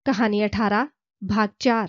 कहानी 18 भाग 4।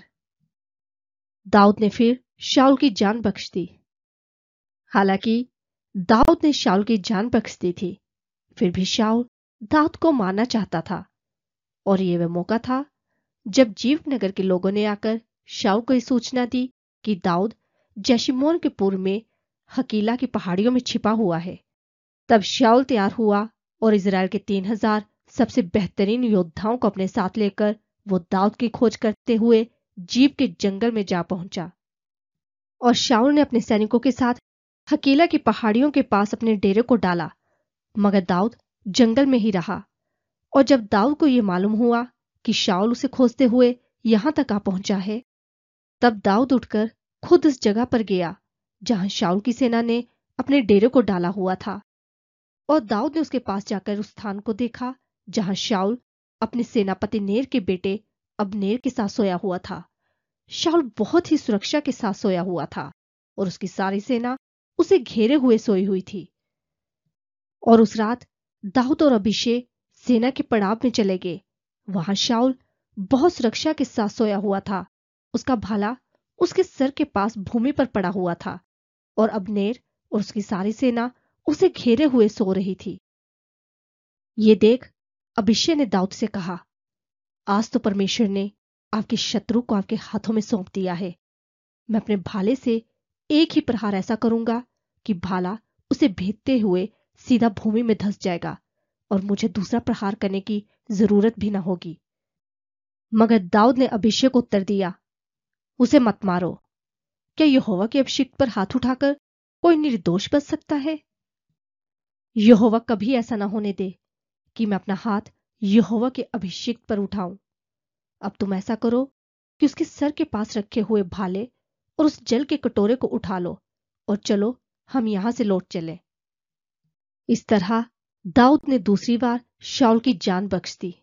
दाऊद ने फिर शाऊल की जान बख्श दी। हालांकि दाऊद ने शाऊल की जान बख्श दी थी, फिर भी शाऊल दाऊद को मारना चाहता था। और ये वह मौका था जब जीव नगर के लोगों ने आकर शाऊल को यह सूचना दी कि दाऊद जैशिमोन के पूर्व में हकीला की पहाड़ियों में छिपा हुआ है। तब शाऊल तैयार हुआ और इजराइल के 3000 सबसे बेहतरीन योद्धाओं को अपने साथ लेकर वो दाऊद की खोज करते हुए जीव के जंगल में जा पहुंचा। और शाऊल ने अपने सैनिकों के साथ हकीला की पहाड़ियों के पास अपने डेरे को डाला, मगर दाऊद जंगल में ही रहा। और जब दाऊद को यह मालूम हुआ कि शाऊल उसे खोजते हुए यहां तक आ पहुंचा है, तब दाऊद उठकर खुद उस जगह पर गया जहां शाऊल की सेना ने अपने डेरे को डाला हुआ था। और दाऊद ने उसके पास जाकर उस स्थान को देखा जहां शाऊल अपने सेनापति नेर के बेटे अबनेर के साथ सोया हुआ था। शाऊल बहुत ही सुरक्षा के साथ सोया हुआ था और उसकी सारी सेना उसे घेरे हुए सोई हुई थी। और उस रात दाऊद और अभिषेक सेना के पड़ाव में चले गए। वहां शाऊल बहुत सुरक्षा के साथ सोया हुआ था। उसका भाला उसके सर के पास भूमि पर पड़ा हुआ था और अबनेर और उसकी सारी सेना उसे घेरे हुए सो रही थी। ये देख अभिषेक ने दाऊद से कहा, आज तो परमेश्वर ने आपके शत्रु को आपके हाथों में सौंप दिया है। मैं अपने भाले से एक ही प्रहार ऐसा करूंगा कि भाला उसे भेदते हुए सीधा भूमि में धंस जाएगा और मुझे दूसरा प्रहार करने की जरूरत भी ना होगी। मगर दाऊद ने अभिषेक को उत्तर दिया, उसे मत मारो। क्या यहोवा के अभिषिक्त पर हाथ उठाकर कोई निर्दोष बच सकता है? यहोवा कभी ऐसा ना होने दे कि मैं अपना हाथ यहोवा के अभिषिक्त पर उठाऊं। अब तुम ऐसा करो कि उसके सर के पास रखे हुए भाले और उस जल के कटोरे को उठा लो और चलो हम यहां से लौट चलें। इस तरह दाऊद ने दूसरी बार शाऊल की जान बख्श दी।